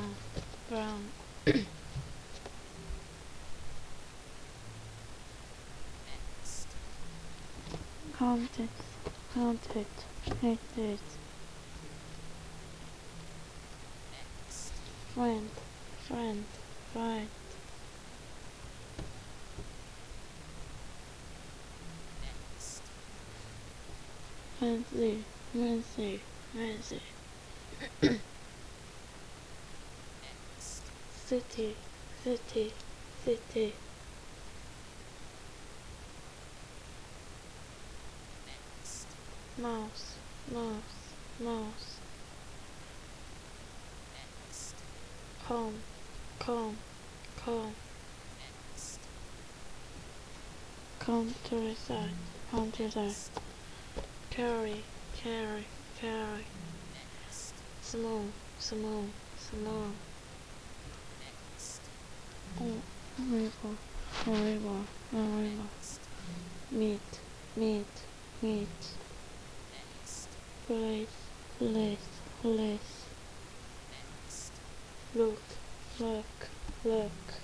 brown. Haunted, haunted, hated. Friend, friend, right. Fancy, fancy, fancy. City, city, city. Mouse, mouse, mouse. Comb, comb, comb. Countryside, countryside. Carry, carry, carry. Small, small, small. River, river, river. Meat, meat, meat. Place, place, place. Look, look, look.